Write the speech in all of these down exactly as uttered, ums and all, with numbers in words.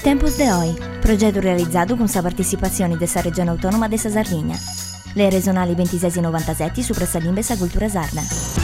Tempos de Hoy, progetto realizzato con sa partecipazione dessa regione autonoma dessa Sardegna. Le regionali ventisei novantasette su Pressa Limbe sa cultura sarda.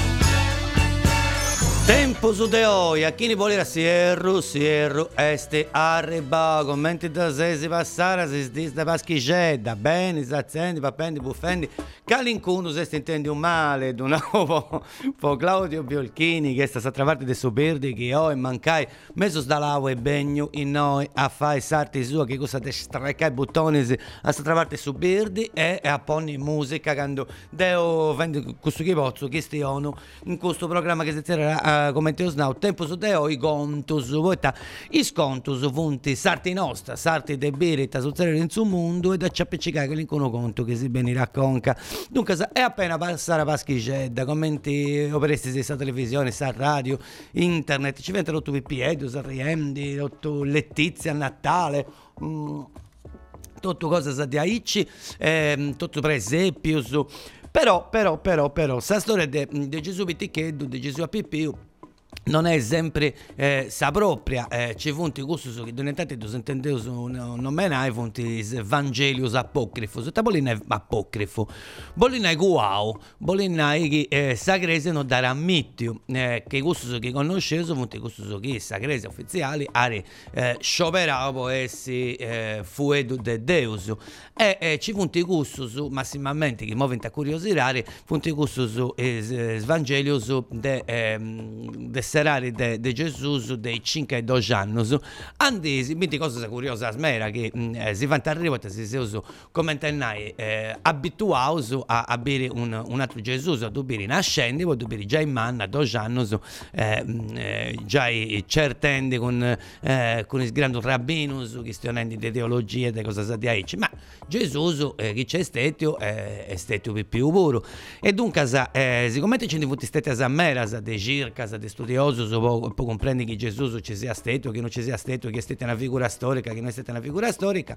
Tempos de Hoy, a chi ne voleva sierru, sierru, este arriba, commenti da se si passara, si sdista paschicedda, bene, si azzendi, papendi, buffendi, calincuno se si intendi un male, d'un nuovo, po' Claudio Biolchini, che sta a parte del suo birdi, che ho e mancai, messo sdalavo e begno in noi, a fare sarti sua, che cosa te strecca i buttoni, a sta parte su birdi, e a ponni musica, quando deo, vendi questo che pozzo, che stiono, in questo programma che si tirerà, come te osnau, tempo su deo, i contus, vota, i scontus, vunti, sarti nostra, sarti de birita, su zero in su mondo, e da ciappiccicare che l'incono conto che si bene racconca. Dunque, è appena passare a paschicedda, commenti, operesti sa televisione, sa radio, internet, ci vengono tutto pipiedo, sa riendi, tutto lettizia, Natale, mm, tutto cosa sa di aici, eh, tutto presepius. Però, però, però, però, sa storia di Gesù Pitticcheddu, di Gesù a Pippiu, non è sempre eh, sa propria, eh, ci funti questo che diventate tu sentendeus non me ne funti Vangelius apocrifos, ta bolina è apocrifo, bolina è guau, bolina è che eh, sagrese non darà mittiu, eh, che questo che conosceso funti questo che sagrese ufficiali are eh, scioperavo essi eh, fuedu de Deus e eh, ci funti questo massimamente che muoventi a curiositare funti questo eh, Vangelius de, eh, de serare de, de Gesù dei cinque e dodici anni andesi, quindi cosa curiosa smera che eh, si fanno arrivare si usa come tenai eh, abituato a, a bere un, un altro Gesù a bere nascendi poi bere già in manna dodici anni eh, eh, già certendi con eh, con i grandi rabbinus questionendi di teologia e di cosa sa di aici ma Gesù eh, che c'è stato eh, è stato più puro e dunque eh, siccome ci sono stati a mera de circa de studiosi poi comprendi che Gesù ci sia stato che non ci sia stato che è stata una figura storica che non è stata una figura storica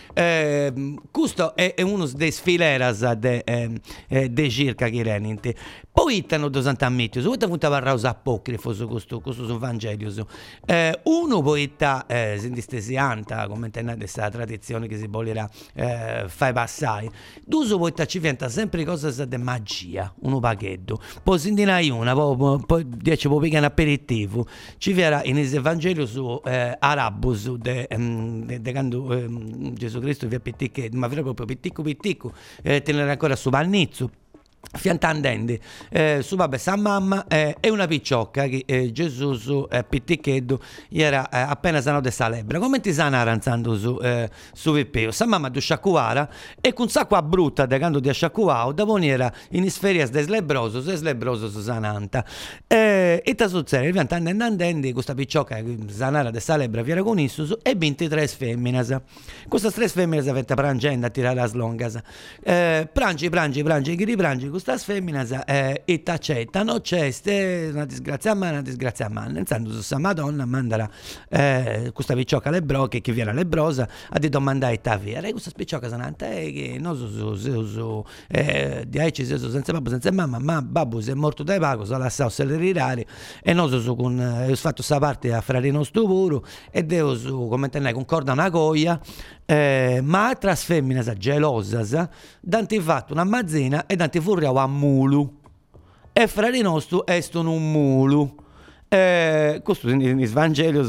eh, questo è, è uno dei sfileras de, eh, eh, de circa che reninte poi hanno due antamitius poi hanno avuto a apocrifos questo questo Vangelius eh, uno poi eh, si distesianta come tenete questa tradizione che si voleva eh, fare passare due poi ci diventa sempre cose di magia uno paghetto poi si indinai una poi, poi dieci poi piccano aperitivo ci verrà in Evangelio su eh, Arabus de, de, de quando eh, Gesù Cristo vi ha pitticcheddu ma proprio pitticco pitticco eh, tenere ancora su Vannizzo fiantandende eh, su babè sa mamma eh, e una picciocca che eh, Gesù su eh, pitticcheddu era eh, appena sano de salebra come ti sana aranzando su eh, su Vippeo sa mamma du sciacquara e con sacqua brutta de quando di sciacquao da era in isferias de slebroso e slebroso su sananta eh, e ta succede fiantandende andende questa picciocca sanara de salebra viera con issus e ventitré femminas questa tre femminas avete prangenda a tirare a slongas eh, prangi prangi prangi che riprangi questa femmina eh, e t'accettano c'è una disgrazia a mano una disgrazia a mano nel senso questa madonna mandala eh, questa picciocca lebro che chi viene lebrosa a di domandare ta via e questa picciocca sananta è che non so so so, so eh, di aici so senza babbo senza mamma ma babbo si è morto dai pago so lasciato se le rirare e non so so con eh, ho fatto sta parte a frarino sto puro e devo so come tenere con corda una coia eh, ma altre femmine gelose danti fatto una mazzina e danti furriavo a mulu e fra di nostro estono un mulu eh, questo in Svangelius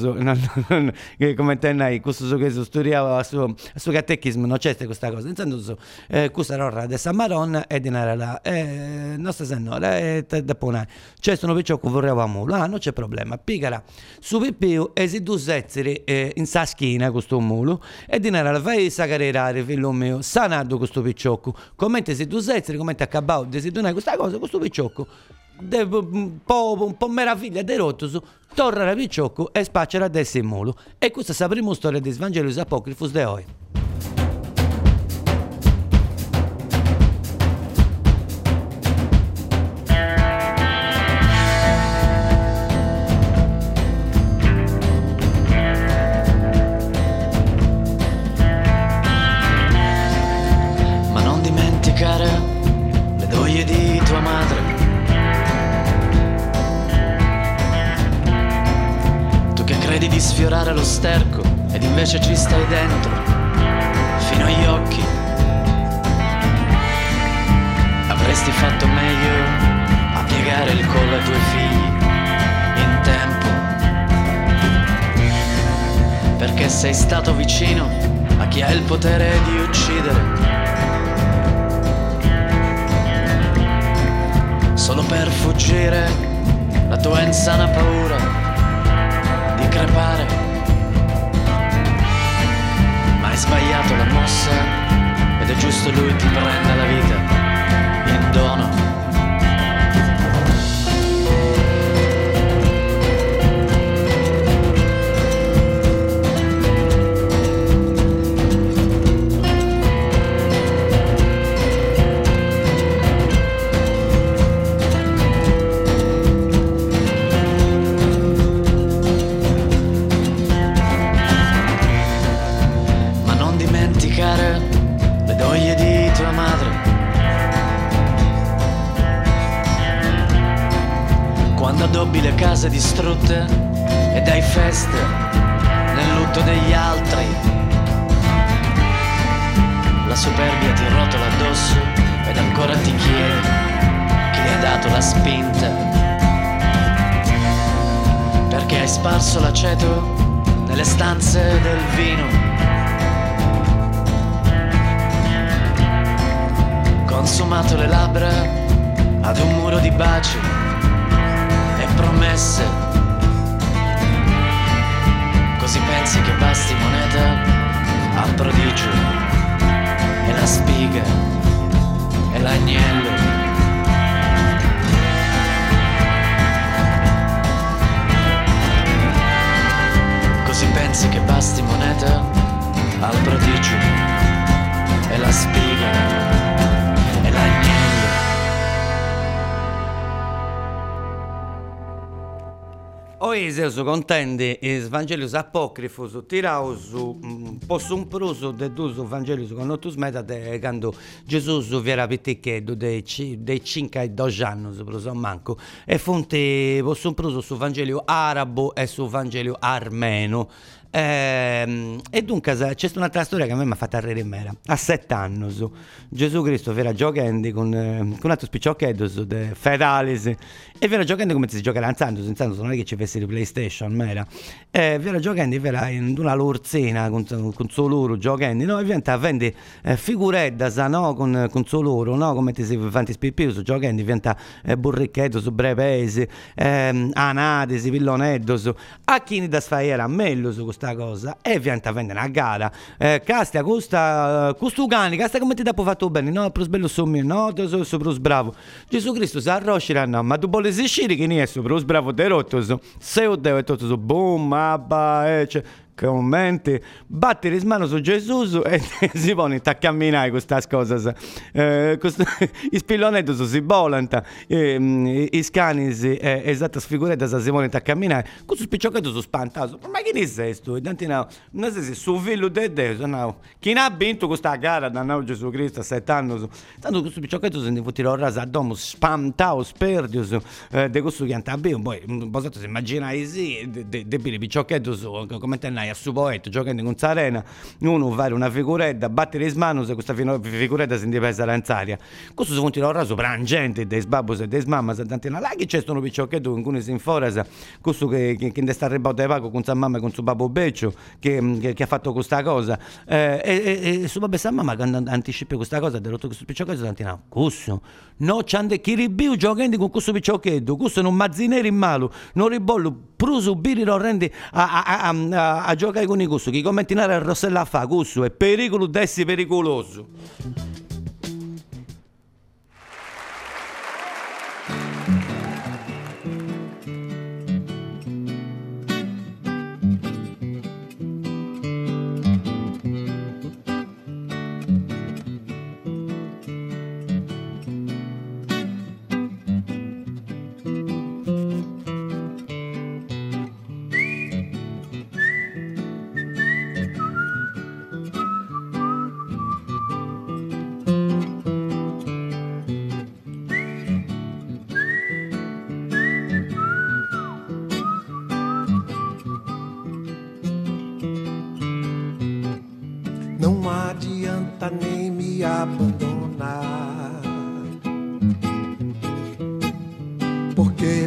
come tenai questo che studiava a suo, a suo catechismo non c'è questa cosa intendo so, eh, questa era di San Madonna e di Narala eh, nostra signora e da ponai c'è sono perciò che vorrei a mulu ah non c'è problema pigara su Pippiu e si due sezzeri eh, in sa schina questo mulu e di Narala fai sa carriera figlio mio sanardo questo picciocco commenti si due sezzeri commenti accabau desidonai questa cosa questo picciocco De, un, po', un po' meraviglia dei rottosu torna a picciocco e spaccia a dessi in molo e questa è la prima storia di Svangelius Apocrifus de Hoy. Ma non dimenticare le doglie di tua madre credi di sfiorare lo sterco ed invece ci stai dentro, fino agli occhi. Avresti fatto meglio a piegare il collo ai tuoi figli in tempo, perché sei stato vicino a chi ha il potere di uccidere, solo per fuggire la tua insana paura di crepare. Ma hai sbagliato la mossa ed è giusto lui ti prenda la vita in dono. Le doglie di tua madre, quando addobbi le case distrutte e dai feste nel lutto degli altri, la superbia ti rotola addosso ed ancora ti chiedi chi le ha dato la spinta, perché hai sparso l'aceto nelle stanze del vino, consumato le labbra ad un muro di baci e promesse. Così pensi che basti moneta al prodigio e la spiga e l'agnello. Così pensi che basti moneta al prodigio e la spiga. Oi, Zeus contenti, is Vangelius Apocrifus, tiraus um, possum prusu de dus Vangelius connotus meta de quando Gesù viera pitticcheddu de, de cinque e dodici anni, pruso manco, e fonte possum prusu su Vangeliu arabo e su Vangeliu armeno. Eh, e dunque c'è un'altra storia che a me mi ha fatto arredire. A sette anni Gesù Cristo era giocando con, eh, con altri spicciocchetti de fetalis e era giocando come si gioca lanzando, senza non è che ci fosse di PlayStation, mera. E era giocando era in una lurzina con, con suo loro giocando, no? E diventa a vendere eh, figurette, no? Con, con suo loro, no? Come si fanno spippiusi giocando, diventa eh, burrichetto su brepesi, eh, anatesi, pillonettos, a chi da sfaiera a mello su questa cosa e diventa a vendere una gara. Eh, castia, costa, costa cani, castia come ti dopo fatto bene, no? Pro bello sommi, no? Tu sei so, pro bravo. Gesù Cristo si arroscira, no? Ma tu vuoi esiscire che ne è so, pro bravo, te rotto, so. Se io devo, e tutto so, boom, abba, eh, cioè. Commenti, batti le mani su Gesù e si pone a camminare questa cosa. Eh, I spillonetti si volano, eh, i scani eh, esatta sfiguretta si pone a camminare. Questo spicciochetto si spanta. Ma che ne sei tu? Non sei su figlio di Dio. No. Chi ha vinto questa gara da no, Gesù Cristo a sette anni? Tanto questo spicciochetto si è tirato raso addomo, spantato, sperdio eh, di questo che ha vinto. Poi, posate immaginare sì, di picciochetto come te ne a su poeta giocando in un'arena, uno fare una figuretta, battere le mani se questa figuretta si indipesa l'aria. Questo si continua a raso per gente dei sbabbos e dei mamma se tanti là che c'è sto picciochetto con cui si inforasa questo che che, che sta arrivato ai pago con sua mamma e con suo babbo beccio che, che, che ha fatto questa cosa eh, e, e suo babbo e sua mamma che anticipa questa cosa ha rotto questo picciochetto tanti là questo no c'ande chi ribiu giocando con questo picciochetto questo non mazzineri in malo non ribollo pruso biri lo rendi a, a, a, a, a giocare con i gusto chi commentinare a Rossella fa gusto è pericolo d'essi pericoloso.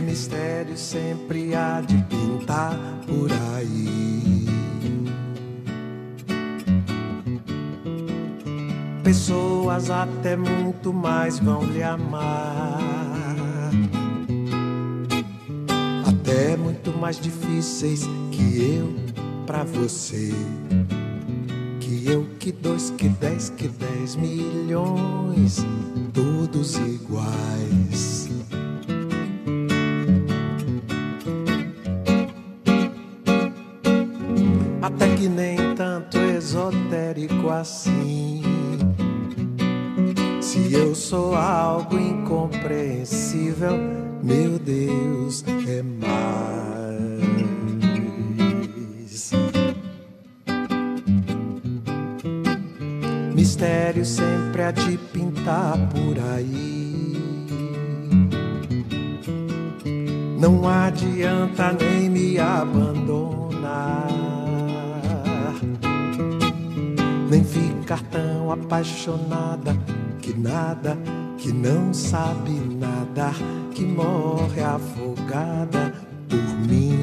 mistério sempre há de pintar por aí. Pessoas até muito mais vão lhe amar, até muito mais difíceis que eu pra você. Que eu, que dois, que dez, que dez milhões, todos iguais. Até que nem tanto esotérico assim. Se eu sou algo incompreensível, meu Deus, é mais. Mistério sempre há de pintar por aí. Não adianta nem me abandonar, nem ficar tão apaixonada que nada, que não sabe nadar, que morre afogada por mim.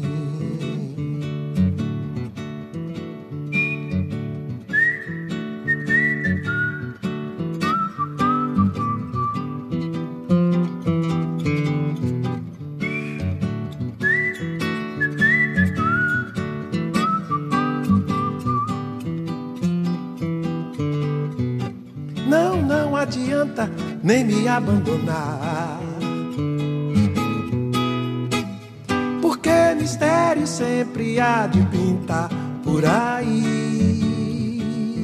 Não, não adianta nem me abandonar, porque mistério sempre há de pintar por aí.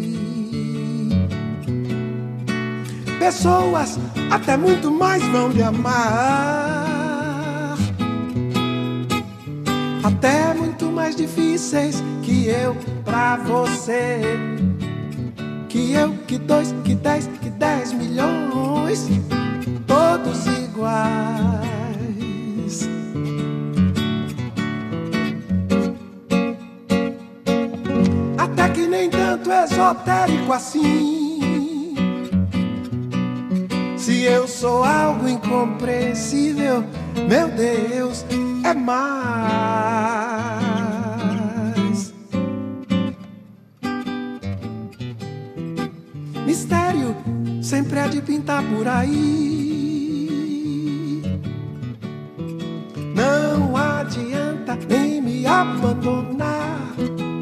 Pessoas até muito mais vão lhe amar, até muito mais difíceis que eu pra você. Que eu, que dois, que dez, que dez milhões, todos iguais. Até que nem tanto esotérico assim. Se eu sou algo incompreensível, meu Deus, é mais. Mistério sempre há de pintar por aí. Não adianta nem me abandonar,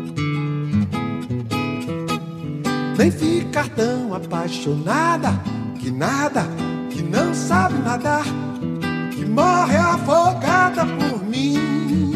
nem ficar tão apaixonada que nada, que não sabe nadar, que morre afogada por mim.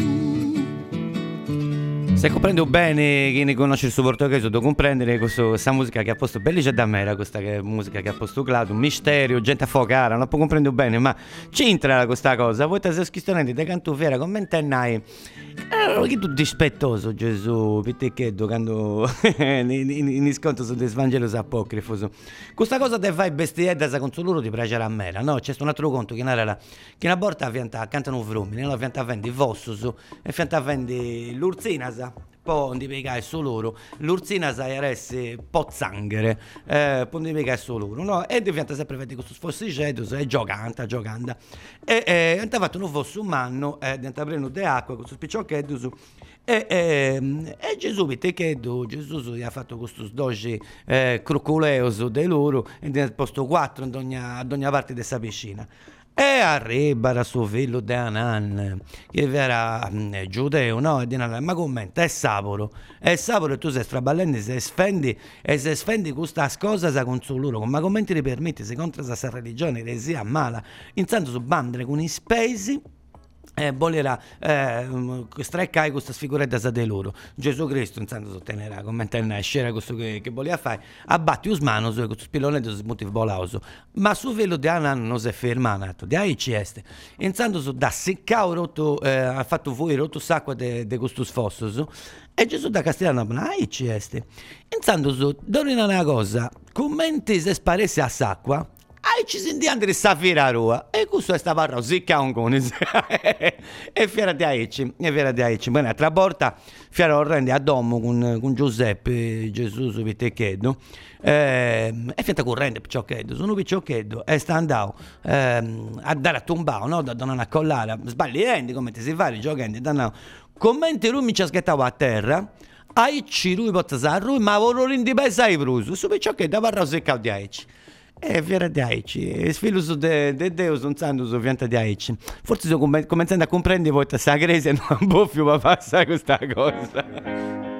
Se comprendo bene, chi ne conosce il suo portoghese, devo comprendere questo, questa musica che ha posto Bellice da Mera, questa che è musica che ha posto Claudio, un mistero, gente affogata, non può comprendere bene, ma ci entra questa cosa. Voi siete schistolenti, te canto fiera, commenta e nai. Eh, che tu dispettoso, Gesù, perché che quando in sconto su Svangelo apocrifo. Questa cosa te fai bestietta sa con loro ti piacerà a Mera, no? C'è un altro conto che una che una volta cantano frumini, no? Fianta vendi Vossus e fianta vendi l'Urzinasa. Poi non ti piegare su loro, l'Ursina sai essere pozzanghere, eh, poi non ti piegare su loro, no? E diventa sempre vedere questo sfossicetus, e giocanta, giocanda. E eh, hanno fatto un fosso umano, e hanno preso di acqua, questo spicciocchetus, e, e, e Gesù, perché Gesù gli ha fatto questo doge eh, croculeoso di loro, e ne ha posto quattro ad ogni, ad ogni parte di questa piscina. E arriva suo figlio di Anan, che era eh, giudeo, no? E di Anan, ma commenta, è saporo, è saporo e tu sei straballendo, se sfendi, e se sfendi questa cosa sa con su loro, ma come ti permetti, se contro questa religione, eresia mala, intanto su bandere con i spesi, eh, volerà eh, streccare questa sfiguretta sa di loro. Gesù Cristo intanto sostenerà commenta in scena questo che, che voleva fare, abbatti us manos e questo spillonetto si smuti volauso, ma su velo di Anan non si è fermato di ahí ci este intanto su da seccao rotto eh, ha fatto fuori rotto sacco de, de questo sfossos e Gesù da Castellano ahí ci este intanto su dorina una cosa commenti se sparesse a sacqua ai ci sentiamo di sta fiera rua, e questo è sta parra, zicca un conis, e fiera di aici, e fiera di aici, bene, altra volta, fiera orrende a domo con, con Giuseppe, Gesù, su Viteccheddo, eh, e fiata corrente, piccioccheddo, sono piccioccheddo, e sta andando eh, a dare a tombao, no, da donare a collare, sbagliando, come ti si fa, i giochendi, danno, commenti lui mi ci aspettava a terra, aici lui porta sa lui, ma vorrò rindipesa ai bruso, su piccioccheddo, parra secca di aici. E fiera di aici, e sfiluso de, de Deo sono santo su fianta di aici. Forse sto com- cominciando a comprendere voi questa crisi e non può più ma passa questa cosa.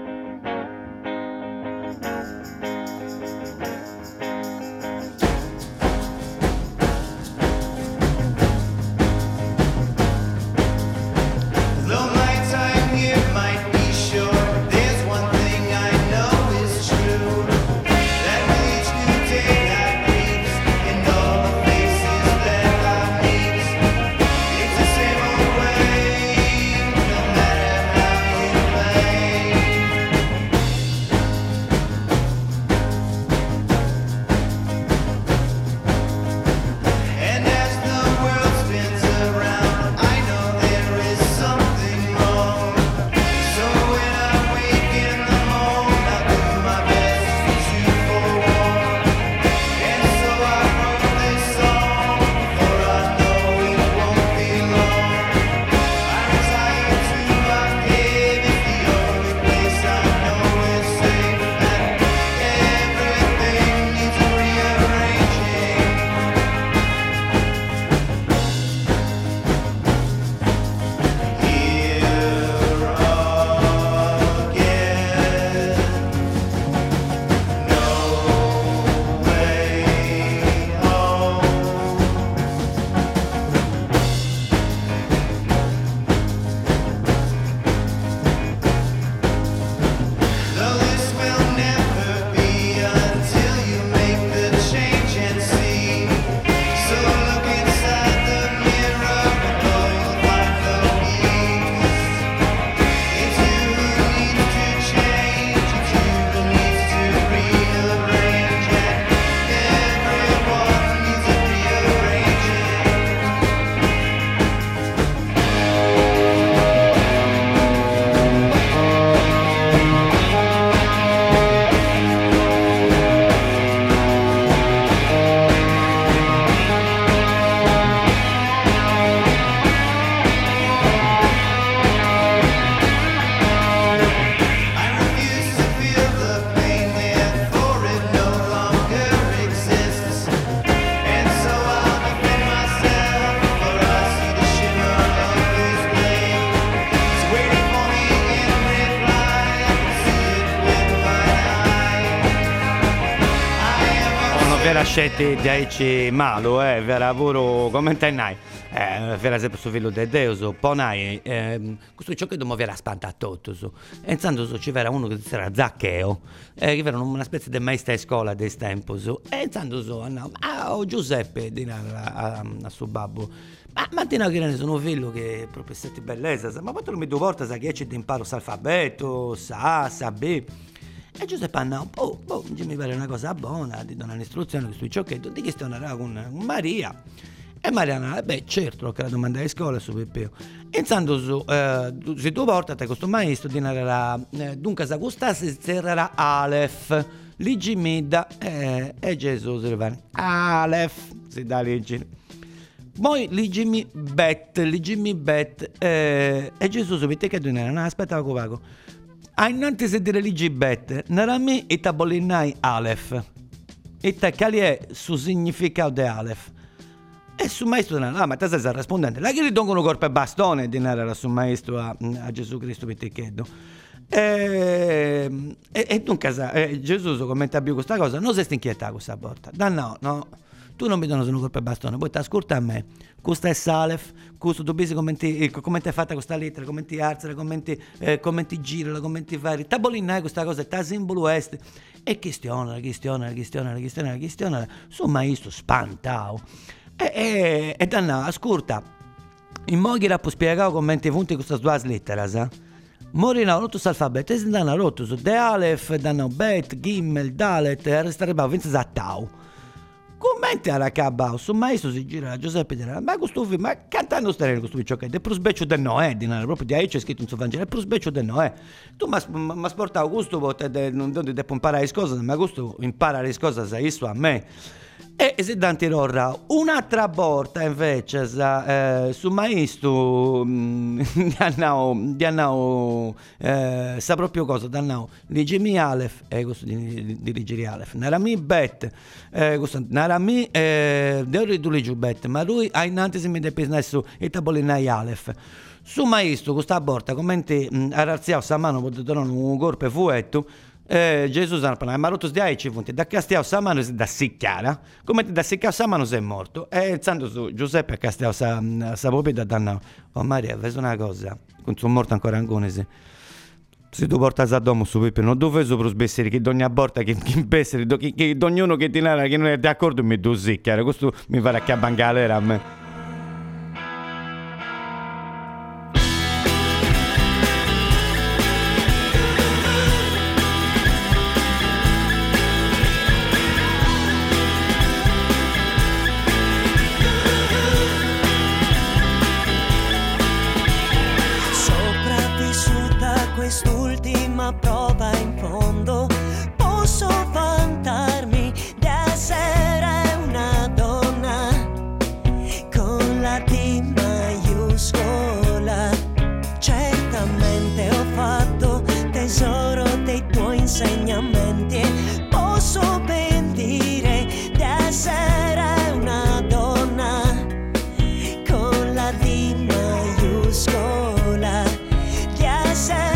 Scetti di aici malo, eh, vera pure come tenai, eh, vera sempre su figlio di Dio, su ponai, eh, questo ciò che dobbiamo vera spantatto, su, e intanto su ci vera uno che si era Zaccheo, eh, che era una specie di maestra di scuola del tempo, su, e intanto su, no, ah, oh, Giuseppe, di a, a, a suo babbo, ma mattina che ne sono figlio che proprio senti bellezza, ma poi non mi due volte sa che ci ti imparo l'alfabeto, sa, sa, B. E Giuseppe Anna, oh, oh, mi pare una cosa buona, ti do un'istruzione sui ciocchetti, di che sto andando con, con Maria. E Mariana, beh, certo, che la domanda di scuola su Peppeo. E intanto su, eh, se tu portate questo maestro, di narrare, eh, dunque sa gustasse, era Aleph, Ligi Midda, eh, e Gesù si fa, Aleph, si dà Ligi. Poi Ligi mi bet, Ligi mi bet, eh, e Gesù si mette che tu non aspettava covaco. A innanzi se dire ligi bet, nella me e tabolinai Aleph. E te qual è su significato di Aleph? E su maestro della ah, ma te sei rispondente. La che gli dongono corpo e bastone di narrare su maestro a, a Gesù Cristo per te chiedo. E, e, e dunque eh, Gesù commenta più questa cosa, non sei inquietato questa volta. Da no, no. Tu non mi dono su corpo e bastone, poi ti ascolta a me. Questo è Aleph, questo tu pensi come ti è fatta questa lettera, come ti alza, come ti eh, gira, come ti fai. Tabolinai questa cosa, ta simbolo est. E questione, questione, questione, questione, questione. Sono maestro spantao. E, e, e danna, ascolta. In modo che la può spiegare come ti funti queste due lettere, sa? Morina rotto l'alfabeto, e si danno rotto su De Aleph, danno Bet, Gimel, Dalet, e resterebbe vinto a Tau. Come Commenti alla cabao, su maestro si gira a Giuseppe Denaro, ma questo film, ma cantando stereo questo picciochetto, è più sbeccio del Noè, Denaro, proprio di ahí c'è scritto in suo Vangelo, è più sbeccio del Noè. Tu mi hai portato questo, non devo imparare le cose, ma questo impara le cose, sai, isso a me. E se danti rorra un'altra volta invece sa, eh, su maestro di annao di annao eh, sa proprio cosa d'annao Ligimi Alef e eh, questo di, di Ligiri Alef Narami Bet eh, questo Narami eh, devo tu Ligiu Bet ma lui ha innanzi si mi depesna su e tabolinai Alef su maestro questa volta commenti a razziao sa mano potete non un corpo fuetto. Eh, Gesù sa ma rotto di aici punti da castiao sa mano da sicchiara come da sicchiao sa mano sei morto e il santo su Giuseppe a castiao sa sa proprio da danno oh Maria vedi una cosa con sono morto ancora ancora se se tu portas a domo su Pepe non dove so per sbessere che ogni volta che che bessere che, che ognuno che ti narra che non è d'accordo mi do sicchiara questo mi farà che bangalera a me. Quest'ultima prova in fondo posso vantarmi di essere una donna con la T maiuscola. Certamente ho fatto tesoro dei tuoi insegnamenti e posso ben dire di essere una donna con la T maiuscola. Di essere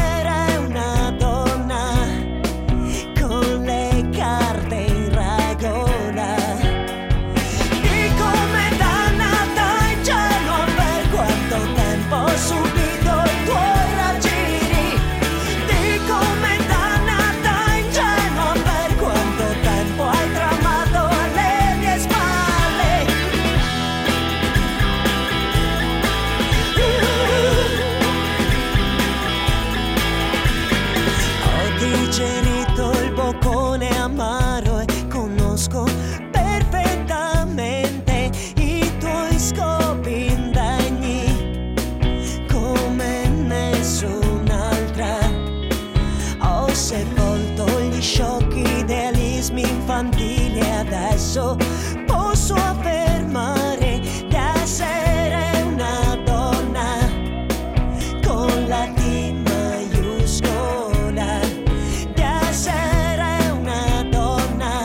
infantili e adesso posso affermare di essere una donna con la T maiuscola, di essere una donna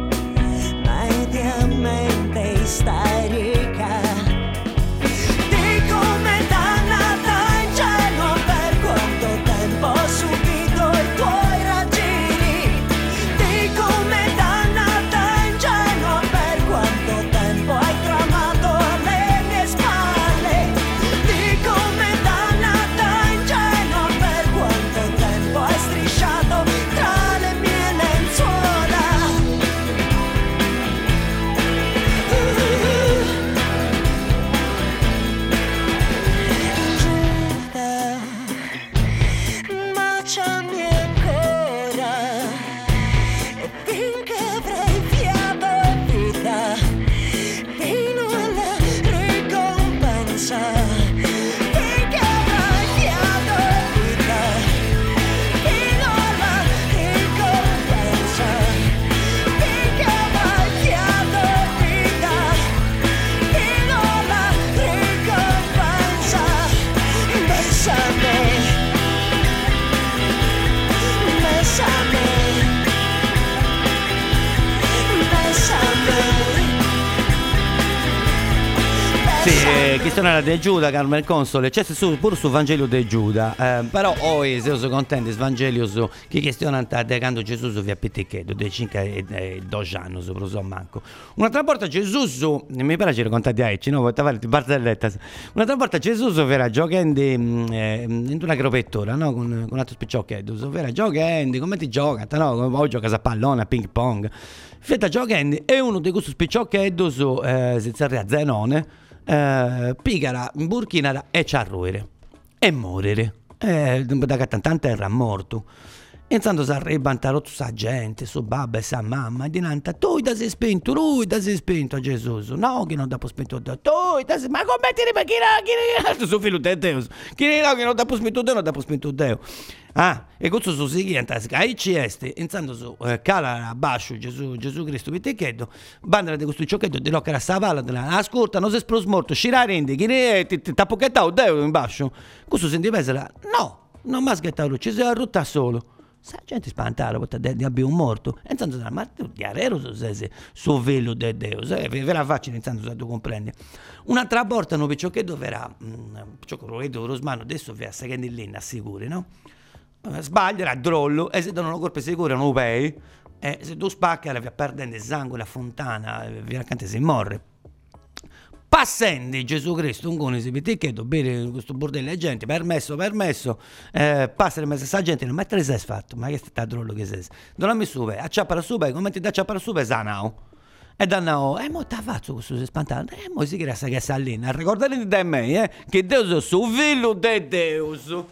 mediamente isterica, di come dannata ingenua per quanto tempo ho subito i tuoi raggiri, di come Questione di Giuda, Carmel Console, c'è su, pure su Vangelo di Giuda, eh, però oggi se sono contenti il Vangelo su che questione sta decando Gesù su via Pittichetto, dei cinque e dodici anni, su so manco. Un'altra volta Gesù su, mi piace raccontare a Ecci, no, vuoi fare di barzelletta. Un'altra volta Gesù su era giocando eh, in una gropettora, no, con, con altro spicciochetto, su era giocando, come ti gioca, no, oggi gioca a pallone, a ping pong. Fetta giocando e uno di questi spicciocchetti su, eh, si zarre a Zenone, Uh, pigara, burchinara e c'arruire e morire eh, da cattantan terra morto Intanto si arriva tutta sa gente, su babba e sa mamma, e dinanta, tu da sei spinto, lui da sei spinto a Gesù, no che non da spinto Dio, tu da sei, ma come ti rima, chi era, chi era, suo figlio di Dio, chi era che non da spinto Dio, non da spinto Dio. Ah, e questo su seguente, ai ci est, intanto su eh, cala a bascio Gesù, Gesù Cristo, vi te chiedo, bandera di questo ciochetto, di che era savala, ascolta, non sei spros morto, scirarindi, chi ne ti tappochettao Dio in bascio, questo si indivesa, no, non mi ha sghettato, ci si è rutta solo. Sa gente spantata perché di abbiamo un morto. E intanto ma tu di arero se su velo de Dio, ve la faccio intanto se tu comprendi. Un'altra volta non piccio che dovrà piccio che lo Rosmano adesso vi secondo lì assicuri, no? Sbaglierà drollo e se danno colpe sicure non lo pei e se tu spacchi la via perdendo sangue la fontana via accanto si morre. Passando Gesù Cristo, un cone si vede che bere questo bordello di gente, permesso, permesso, eh, passa le messe a gente, non mettere se è fatto, ma che sta drollo che sei? Non ha messo bene, acciappa la sua, come ti dà acciappa la sua, sanao. E danno, e mo t'ha fatto questo si spantato, e mo si crea che sa lì, ricordate di me, eh, che Dio è su figlio di Dio.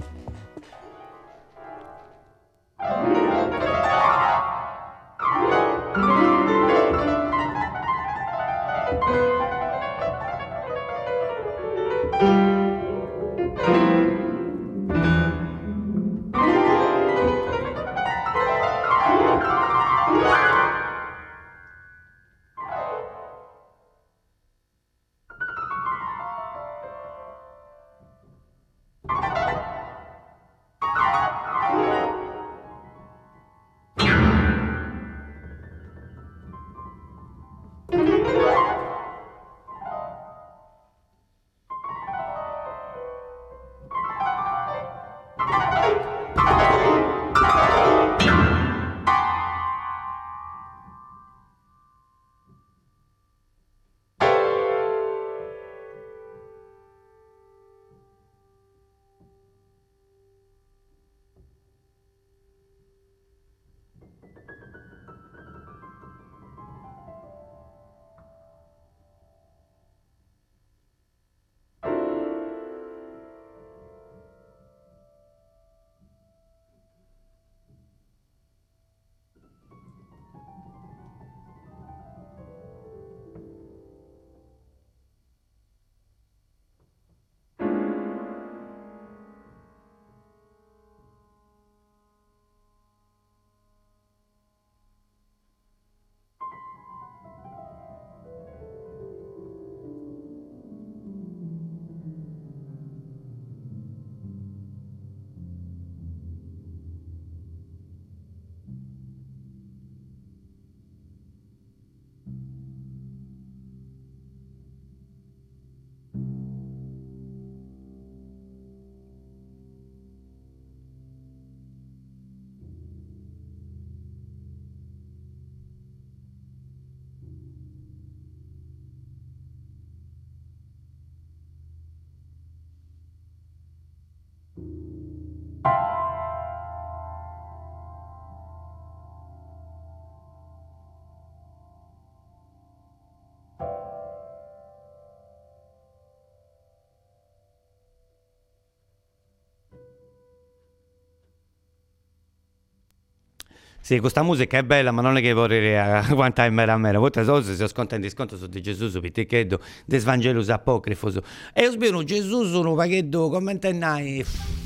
Sì, questa musica è bella, ma non è che vorrei a quanta è mera mera. Volte cose si sconta in sconto su di Gesù, su Pittichetto, de Svangelus apocrifos. E io spero Gesù su un vaghetto commentennai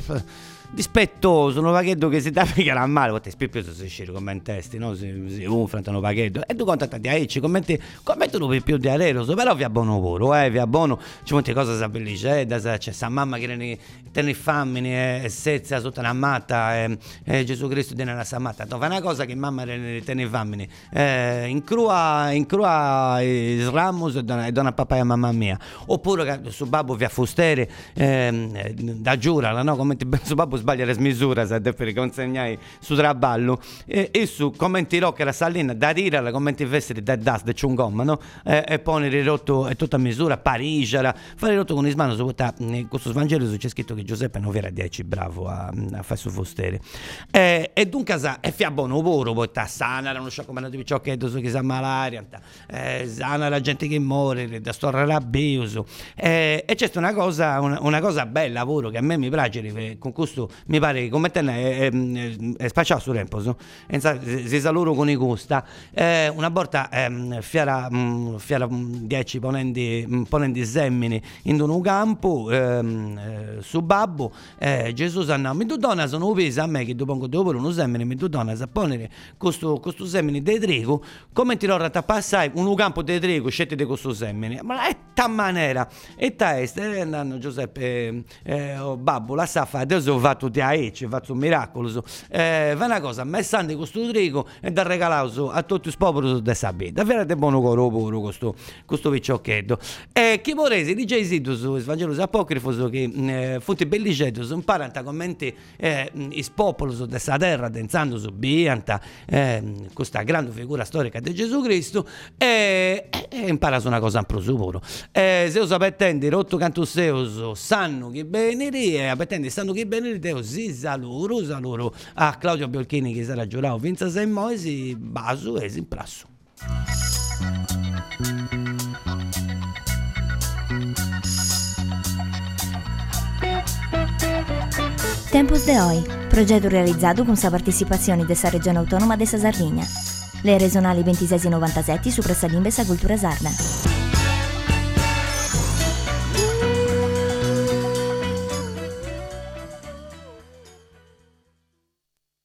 dispettoso, un vaghetto che si dà a male, volte spippioso si scende come testi, no? Si, si umfrantano un vaghetto. E tu contattati a Ecci, commenti, commenti un più di areroso, però vi abbono pure, eh, vi abbono, ci molte cose sa bellicetta, c'è sa mamma che ne tiene femmine e sezza sotto una matta, e, e Gesù Cristo tiene una matta. Fa una cosa che mamma ne tiene femmine, eh, in crua, in crua il ramos e dona, dona papà e mamma mia. Oppure che su babbo vi affustere, eh, da giura, no? Commenti su babbo sbaglia le smisure se deve consegnare su traballo e, e su commentirò che la salina da dire la commenti vestiti da das de ciungomma, no? E, e poi ridotto è tutta misura parigera fare ridotto con il mano su questo Vangelo c'è scritto che Giuseppe non era dieci bravo a, a fare su fostere e, e dunque è fiabbono puro poi sta sana non so come di ciò che su che sa malaria eh, sana la gente che muore da storia rabbioso e, e c'è una cosa una, una cosa bella pure che a me mi piace con questo questo mi pare che come te è, è, è spacciato su tempo, so? E si sa loro con i costa, eh, una volta eh, fiera, mh, fiera dieci ponenti, mh, ponenti semmini in un campo ehm, eh, su babbo, eh, Gesù sa no, mi tu donna sono pesa a me che dopo dopo uno semmine mi tu donna sa ponere questo questo semmine dei trigo, come ti lo passai un campo dei trigo scetti di questo semmine, ma è ta maniera e ta est eh, nanno Giuseppe eh, oh, babbo la sa fare adesso ho fatto ti a ecce, ho fatto un miracolo so. eh, fa una cosa messando questo trigo e da regalare a tutti i popoli di Sabetta veramente buono coro puro questo questo picciochetto e chi vorrei dice esito su Vangelo apocrifo che eh, futti bellicetto sono imparanta commenti eh, i popoli di questa terra densando su bianta eh, questa grande figura storica di Gesù Cristo e, e impara su una cosa in prosupuro eh, se usa pettenti rotto canto seus sanno che beniri e pettenti sanno che beniri deo si saluro saluro a Claudio Biolchini che sarà giurato vinza sei moisi basu e si imprasso. Tempos de Hoy, progetto realizzato con la partecipazione della Regione Autonoma della Sardegna. Le regionali ventisei novantasette su Pressalimbe sa Cultura Sarda.